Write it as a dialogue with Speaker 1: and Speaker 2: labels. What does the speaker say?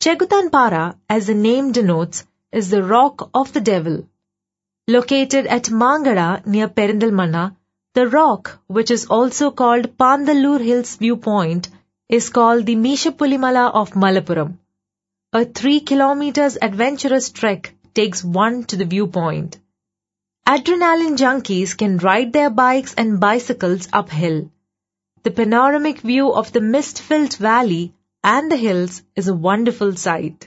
Speaker 1: Chegutanpara, as the name denotes, is the rock of the devil. Located at Mangada near Perindalmanna, the rock, which is also called Pandalur Hills Viewpoint, is called the Meeshapulimala of Malappuram. A 3 kilometers adventurous trek takes one to the viewpoint. Adrenaline junkies can ride their bikes and bicycles uphill. The panoramic view of the mist-filled valley and the hills is a wonderful sight.